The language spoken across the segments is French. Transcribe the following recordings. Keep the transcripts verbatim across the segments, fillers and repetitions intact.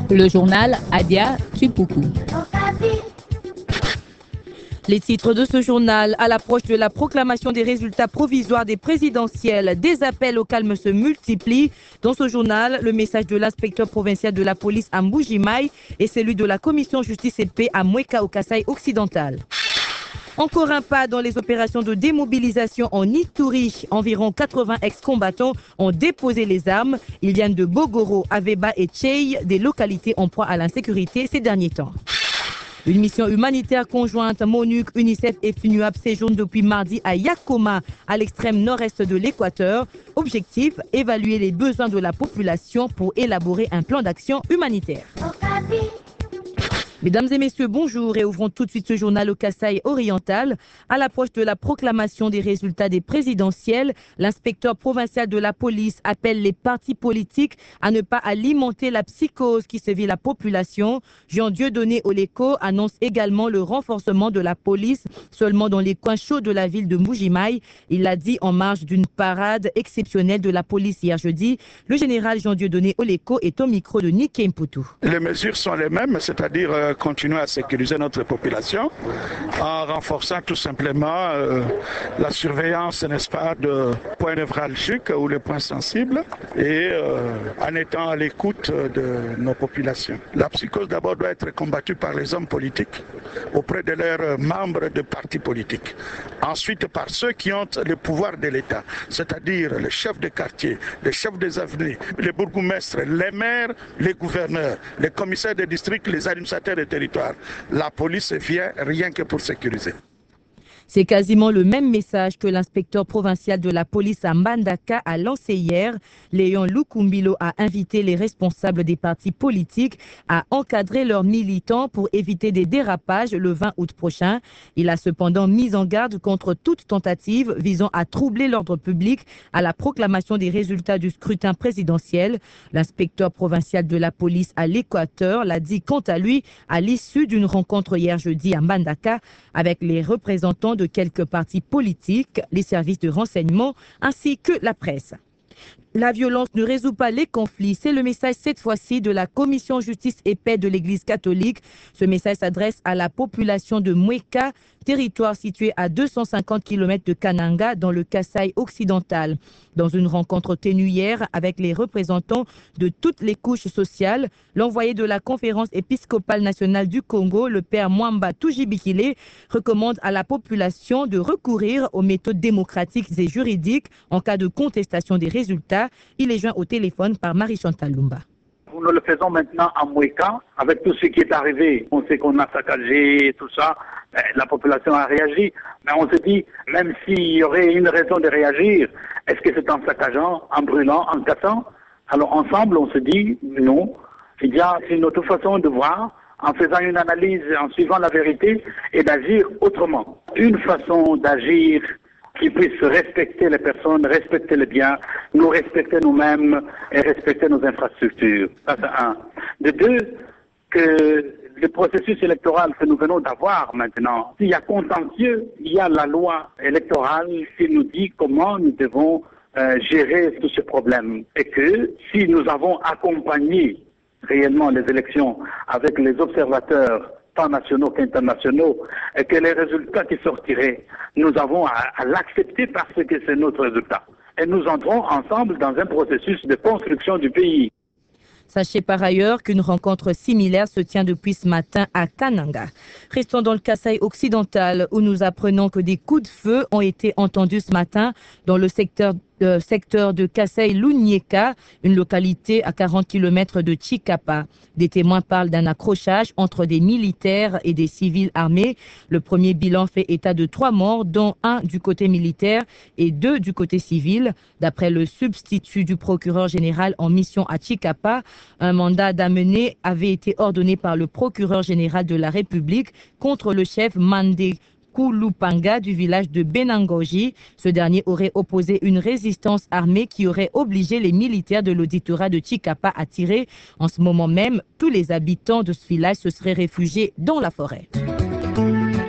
Le journal Adia Tupuku. Les titres de ce journal: à l'approche de la proclamation des résultats provisoires des présidentielles, des appels au calme se multiplient. Dans ce journal, le message de l'inspecteur provincial de la police à Mbuji-Mayi et celui de la commission justice et paix à Mweka au Kasaï occidental. Encore un pas dans les opérations de démobilisation en Ituri. Environ quatre-vingts ex-combattants ont déposé les armes. Ils viennent de Bogoro, Aveba et Tchei, des localités en proie à l'insécurité ces derniers temps. Une mission humanitaire conjointe MONUC, UNICEF et FUNUAP séjourne depuis mardi à Yakoma, à l'extrême nord-est de l'Équateur. Objectif: évaluer les besoins de la population pour élaborer un plan d'action humanitaire. Mesdames et messieurs, bonjour et ouvrons tout de suite ce journal au Kasaï oriental. À l'approche de la proclamation des résultats des présidentielles, l'inspecteur provincial de la police appelle les partis politiques à ne pas alimenter la psychose qui sévit la population. Jean Dieudonné Oleko annonce également le renforcement de la police seulement dans les coins chauds de la ville de Mbuji-Mayi. Il l'a dit en marge d'une parade exceptionnelle de la police hier jeudi. Le général Jean Dieudonné Oleko est au micro de Niké Mputu. Les mesures sont les mêmes, c'est-à-dire euh, continuer à sécuriser notre population en renforçant tout simplement euh, la surveillance, n'est-ce pas, de points névralgiques ou les points sensibles et euh, en étant à l'écoute de nos populations. La psychose d'abord doit être combattue par les hommes politiques auprès de leurs membres de partis politiques. Ensuite par ceux qui ont le pouvoir de l'État, c'est-à-dire les chefs de quartier, les chefs des avenues, les bourgmestres, les maires, les gouverneurs, les commissaires de district, les administrateurs de territoire. La police vient rien que pour sécuriser. C'est quasiment le même message que l'inspecteur provincial de la police à Mbandaka a lancé hier. Léon Lukumbilo a invité les responsables des partis politiques à encadrer leurs militants pour éviter des dérapages le vingt août prochain. Il a cependant mis en garde contre toute tentative visant à troubler l'ordre public à la proclamation des résultats du scrutin présidentiel. L'inspecteur provincial de la police à l'Équateur l'a dit quant à lui à l'issue d'une rencontre hier jeudi à Mbandaka avec les représentants de quelques partis politiques, les services de renseignement ainsi que la presse. La violence ne résout pas les conflits, c'est le message cette fois-ci de la commission justice et paix de l'église catholique. Ce message s'adresse à la population de Mweka, territoire situé à deux cent cinquante kilomètres de Kananga dans le Kasaï occidental. Dans une rencontre tenue hier avec les représentants de toutes les couches sociales, l'envoyé de la conférence épiscopale nationale du Congo, le père Mwamba Toujibikile, recommande à la population de recourir aux méthodes démocratiques et juridiques en cas de contestation des résultats. Il est joint au téléphone par Marie-Chantal Lumba. Nous le faisons maintenant à Mweka, avec tout ce qui est arrivé. On sait qu'on a saccagé, tout ça. La population a réagi. Mais on se dit, même s'il y aurait une raison de réagir, est-ce que c'est en saccageant, en brûlant, en cassant? Alors ensemble, on se dit, non. Il y a une autre façon de voir, en faisant une analyse, en suivant la vérité, et d'agir autrement. Une façon d'agir qui puisse respecter les personnes, respecter les biens, nous respecter nous-mêmes et respecter nos infrastructures. Ça, c'est un. De deux, que le processus électoral que nous venons d'avoir maintenant, s'il y a contentieux, il y a la loi électorale qui nous dit comment nous devons euh, gérer tous ces problèmes. Et que si nous avons accompagné réellement les élections avec les observateurs tant nationaux qu'internationaux, et que les résultats qui sortiraient, nous avons à, à l'accepter parce que c'est notre résultat. Et nous entrons ensemble dans un processus de construction du pays. Sachez par ailleurs qu'une rencontre similaire se tient depuis ce matin à Kananga. Restons dans le Kasaï occidental où nous apprenons que des coups de feu ont été entendus ce matin dans le secteur Euh, secteur de Kasaï-Lunieka, une localité à quarante kilomètres de Chikapa. Des témoins parlent d'un accrochage entre des militaires et des civils armés. Le premier bilan fait état de trois morts, dont un du côté militaire et deux du côté civil. D'après le substitut du procureur général en mission à Chikapa, un mandat d'amener avait été ordonné par le procureur général de la République contre le chef Mandé Koulupanga du village de Benangoji. Ce dernier aurait opposé une résistance armée qui aurait obligé les militaires de l'auditorat de Chikapa à tirer. En ce moment même, tous les habitants de ce village se seraient réfugiés dans la forêt.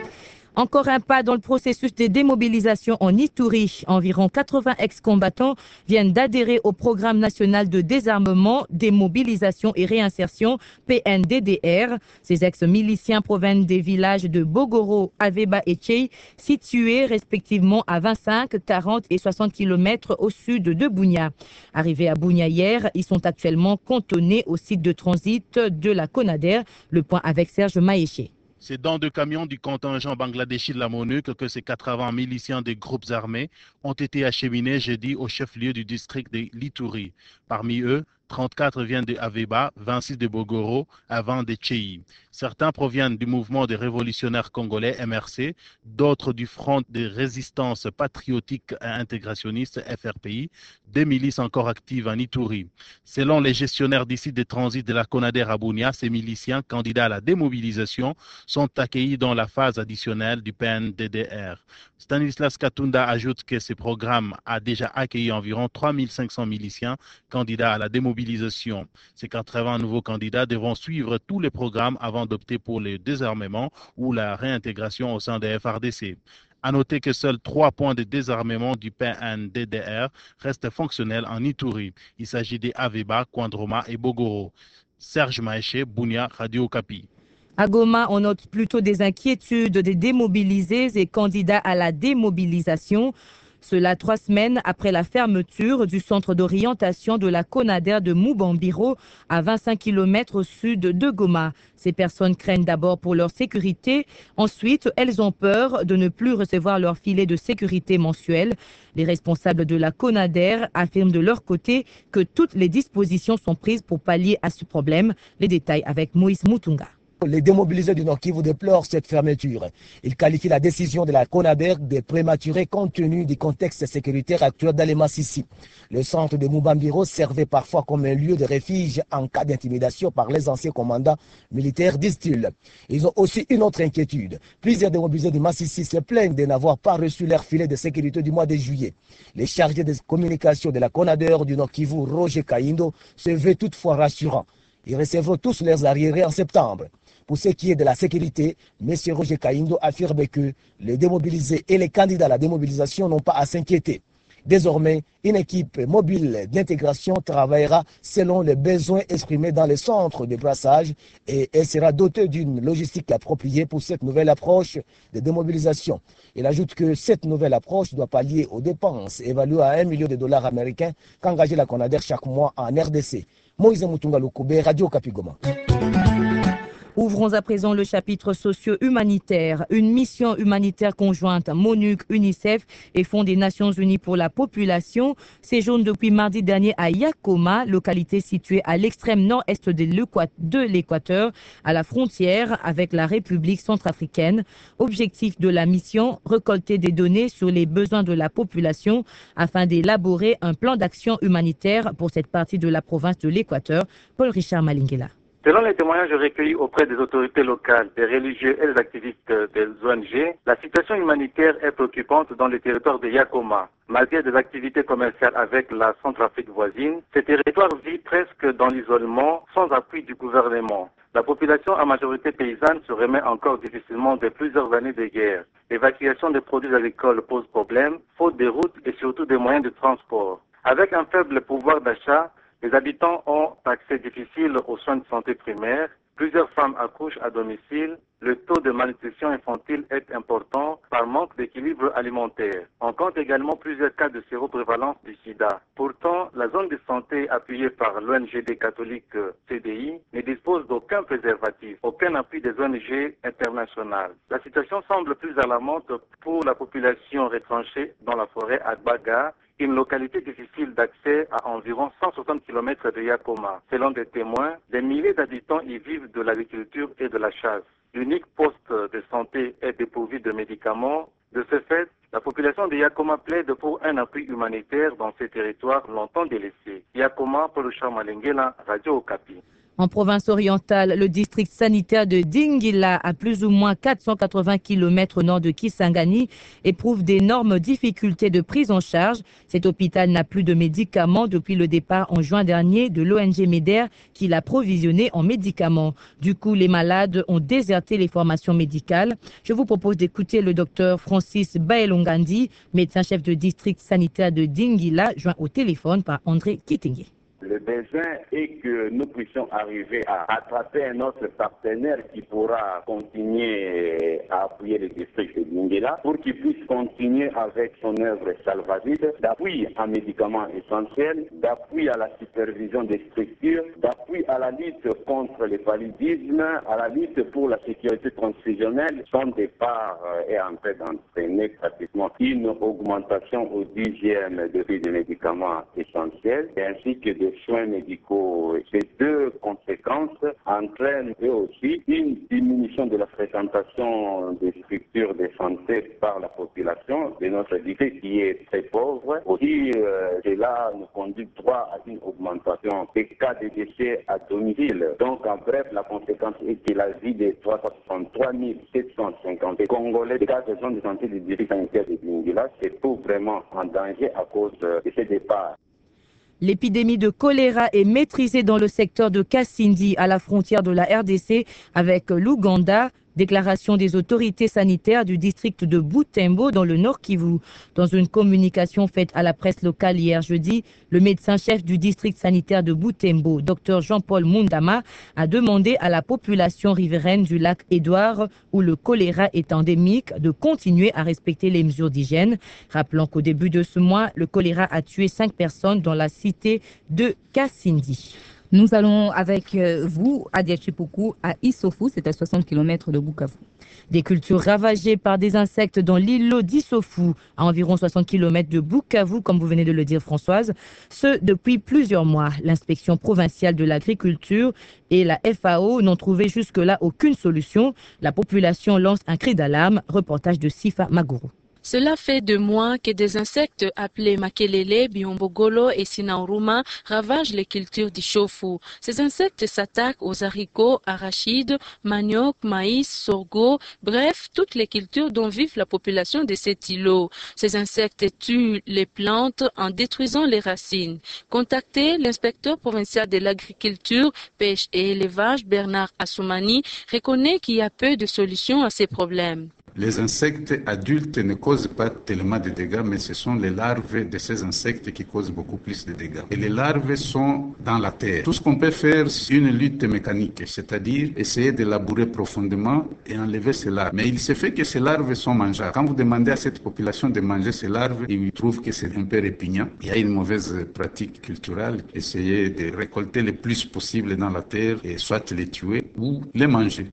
Encore un pas dans le processus de démobilisation en Ituri. Environ quatre-vingts ex-combattants viennent d'adhérer au programme national de désarmement, démobilisation et réinsertion P N D D R. Ces ex-miliciens proviennent des villages de Bogoro, Aveba et Tchei, situés respectivement à vingt-cinq, quarante et soixante kilomètres au sud de Bunia. Arrivés à Bunia hier, ils sont actuellement cantonnés au site de transit de la CONADER. Le point avec Serge Maéché. C'est dans deux camions du contingent bangladeshi de la MONUC que ces quatre-vingts miliciens des groupes armés ont été acheminés jeudi au chef-lieu du district de l'Ituri. Parmi eux, trente-quatre viennent de Aveba, vingt-six de Bogoro, avant de Tchei. Certains proviennent du mouvement des révolutionnaires congolais M R C, d'autres du Front de résistance patriotique et intégrationniste F R P I, des milices encore actives en Ituri. Selon les gestionnaires d'ici des transits de la CONADER à Bunia, ces miliciens candidats à la démobilisation sont accueillis dans la phase additionnelle du P N D D R. Stanislas Katunda ajoute que ce programme a déjà accueilli environ trois mille cinq cents miliciens candidats à la démobilisation. Ces quatre-vingts nouveaux candidats devront suivre tous les programmes avant d'opter pour le désarmement ou la réintégration au sein des F R D C. À noter que seuls trois points de désarmement du P N D D R restent fonctionnels en Ituri. Il s'agit des Aveba, Kwandroma et Bogoro. Serge Maéché, Bunia, Radio Okapi. À Goma, on note plutôt des inquiétudes des démobilisés et candidats à la démobilisation. Cela trois semaines après la fermeture du centre d'orientation de la CONADER de Moubambiro à vingt-cinq kilomètres au sud de Goma. Ces personnes craignent d'abord pour leur sécurité. Ensuite, elles ont peur de ne plus recevoir leur filet de sécurité mensuel. Les responsables de la CONADER affirment de leur côté que toutes les dispositions sont prises pour pallier à ce problème. Les détails avec Moïse Mutunga. Les démobilisés du Nord Kivu déplorent cette fermeture. Ils qualifient la décision de la CONADER de prématurée compte tenu du contexte sécuritaire actuel dans les Massissi. Le centre de Moubambiro servait parfois comme un lieu de refuge en cas d'intimidation par les anciens commandants militaires, disent-ils. Ils ont aussi une autre inquiétude. Plusieurs démobilisés du Massissi se plaignent de n'avoir pas reçu leur filet de sécurité du mois de juillet. Les chargés de communication de la CONADER du Nord Kivu, Roger Kaindo, se veut toutefois rassurant. Ils recevront tous leurs arriérés en septembre. Pour ce qui est de la sécurité, M. Roger Kaindo affirme que les démobilisés et les candidats à la démobilisation n'ont pas à s'inquiéter. Désormais, une équipe mobile d'intégration travaillera selon les besoins exprimés dans les centres de brassage et elle sera dotée d'une logistique appropriée pour cette nouvelle approche de démobilisation. Il ajoute que cette nouvelle approche doit pallier aux dépenses évaluées à un million de dollars américains qu'engage la CONADER chaque mois en R D C. Moïse Mutunga Lokoube, Radio Okapi Goma. Ouvrons à présent le chapitre socio-humanitaire. Une mission humanitaire conjointe MONUC, UNICEF et Fonds des Nations Unies pour la population séjourne depuis mardi dernier à Yakoma, localité située à l'extrême nord-est de l'Équateur, à la frontière avec la République centrafricaine. Objectif de la mission, récolter des données sur les besoins de la population afin d'élaborer un plan d'action humanitaire pour cette partie de la province de l'Équateur. Paul-Richard Malingela. Selon les témoignages recueillis auprès des autorités locales, des religieux et des activistes des O N G, la situation humanitaire est préoccupante dans le territoire de Yakoma. Malgré des activités commerciales avec la Centrafrique voisine, ce territoire vit presque dans l'isolement, sans appui du gouvernement. La population à majorité paysanne se remet encore difficilement de plusieurs années de guerre. L'évacuation des produits agricoles pose problème, faute de routes et surtout des moyens de transport. Avec un faible pouvoir d'achat, les habitants ont accès difficile aux soins de santé primaires. Plusieurs femmes accouchent à domicile. Le taux de malnutrition infantile est important par manque d'équilibre alimentaire. On compte également plusieurs cas de séroprévalence du sida. Pourtant, la zone de santé appuyée par l'O N G D catholique C D I ne dispose d'aucun préservatif, aucun appui des O N G internationales. La situation semble plus alarmante pour la population retranchée dans la forêt Agbaga, une localité difficile d'accès à environ cent soixante kilomètres de Yakoma. Selon des témoins, des milliers d'habitants y vivent de l'agriculture et de la chasse. L'unique poste de santé est dépourvu de médicaments. De ce fait, la population de Yakoma plaide pour un appui humanitaire dans ces territoires longtemps délaissés. Yakoma, Paul-Richard Malingela, Radio Okapi. En province orientale, le district sanitaire de Dingila, à plus ou moins quatre cent quatre-vingts kilomètres au nord de Kisangani, éprouve d'énormes difficultés de prise en charge. Cet hôpital n'a plus de médicaments depuis le départ en juin dernier de l'O N G MEDER qui l'a provisionné en médicaments. Du coup, les malades ont déserté les formations médicales. Je vous propose d'écouter le docteur Francis Baelongandi, médecin-chef de district sanitaire de Dingila, joint au téléphone par André Kitenge. Le besoin est que nous puissions arriver à attraper un autre partenaire qui pourra continuer à appuyer le district de Dingila pour qu'il puisse continuer avec son œuvre salvavive d'appui en médicaments essentiels, d'appui à la supervision des structures, d'appui à la lutte contre le paludisme, à la lutte pour la sécurité transfusionnelle. Son départ est en train d'entraîner pratiquement une augmentation au dixième de prix des médicaments essentiels ainsi que des soins médicaux. Ces deux conséquences entraînent eux aussi une diminution de la fréquentation des structures de santé par la population de notre district qui est très pauvre. Aussi, euh, cela nous conduit droit à une augmentation des cas de décès à domicile. Donc, en bref, la conséquence est que la vie des trois cent soixante-trois mille sept cent cinquante Congolais des cas de zone de santé du district sanitaire de Dingila se trouvent vraiment en danger à cause de ces départs. L'épidémie de choléra est maîtrisée dans le secteur de Kasindi, à la frontière de la R D C avec l'Ouganda. Déclaration des autorités sanitaires du district de Butembo dans le Nord Kivu. Dans une communication faite à la presse locale hier jeudi, le médecin-chef du district sanitaire de Butembo, Dr Jean-Paul Mundama, a demandé à la population riveraine du lac Édouard, où le choléra est endémique, de continuer à respecter les mesures d'hygiène. Rappelons qu'au début de ce mois, le choléra a tué cinq personnes dans la cité de Kasindi. Nous allons avec vous à Diachipuku, à Issoufou, c'est à soixante kilomètres de Bukavu. Des cultures ravagées par des insectes dans l'îlot d'Issoufou, à environ soixante kilomètres de Bukavu, comme vous venez de le dire Françoise, ce depuis plusieurs mois. L'inspection provinciale de l'agriculture et la F A O n'ont trouvé jusque-là aucune solution. La population lance un cri d'alarme. Reportage de Sifa Maguru. Cela fait deux mois que des insectes appelés makelele, biombogolo et sinauruma ravagent les cultures d'Issoufou. Ces insectes s'attaquent aux haricots, arachides, manioc, maïs, sorgho, bref, toutes les cultures dont vivent la population de cet îlot. Ces insectes tuent les plantes en détruisant les racines. Contacté, l'inspecteur provincial de l'agriculture, pêche et élevage, Bernard Assoumani, reconnaît qu'il y a peu de solutions à ces problèmes. Les insectes adultes ne causent pas tellement de dégâts, mais ce sont les larves de ces insectes qui causent beaucoup plus de dégâts. Et les larves sont dans la terre. Tout ce qu'on peut faire, c'est une lutte mécanique, c'est-à-dire essayer de labourer profondément et enlever ces larves. Mais il se fait que ces larves sont mangeables. Quand vous demandez à cette population de manger ces larves, ils trouvent que c'est un peu répugnant. Il y a une mauvaise pratique culturelle, essayer de récolter le plus possible dans la terre et soit les tuer ou les manger.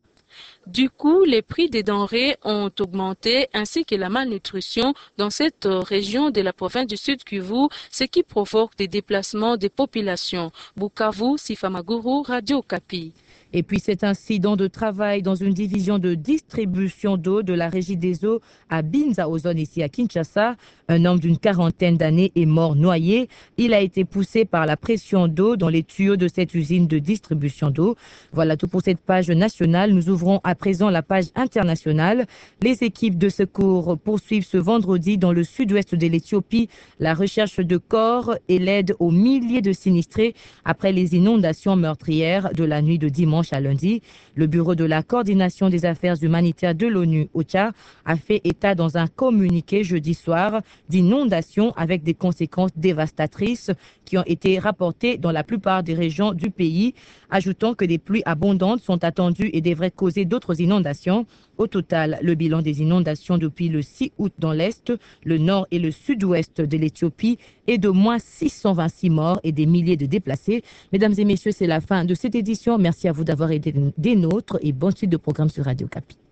Du coup, les prix des denrées ont augmenté ainsi que la malnutrition dans cette région de la province du Sud Kivu, ce qui provoque des déplacements des populations. Bukavu, Sifa Maguru, Radio Okapi. Et puis cet incident de travail dans une division de distribution d'eau de la Régie des eaux à Binza, aux zones ici à Kinshasa. Un homme d'une quarantaine d'années est mort noyé. Il a été poussé par la pression d'eau dans les tuyaux de cette usine de distribution d'eau. Voilà tout pour cette page nationale. Nous ouvrons à présent la page internationale. Les équipes de secours poursuivent ce vendredi dans le sud-ouest de l'Éthiopie la recherche de corps et l'aide aux milliers de sinistrés après les inondations meurtrières de la nuit de dimanche à lundi. Le bureau de la coordination des affaires humanitaires de l'ONU, OCHA, a fait état dans un communiqué jeudi soir d'inondations avec des conséquences dévastatrices qui ont été rapportées dans la plupart des régions du pays, ajoutant que des pluies abondantes sont attendues et devraient causer d'autres inondations. Au total, le bilan des inondations depuis le six août dans l'Est, le nord et le sud-ouest de l'Éthiopie est de moins six cent vingt-six morts et des milliers de déplacés. Mesdames et messieurs, c'est la fin de cette édition. Merci à vous d'avoir été des nôtres et bonne suite de programme sur Radio Okapi.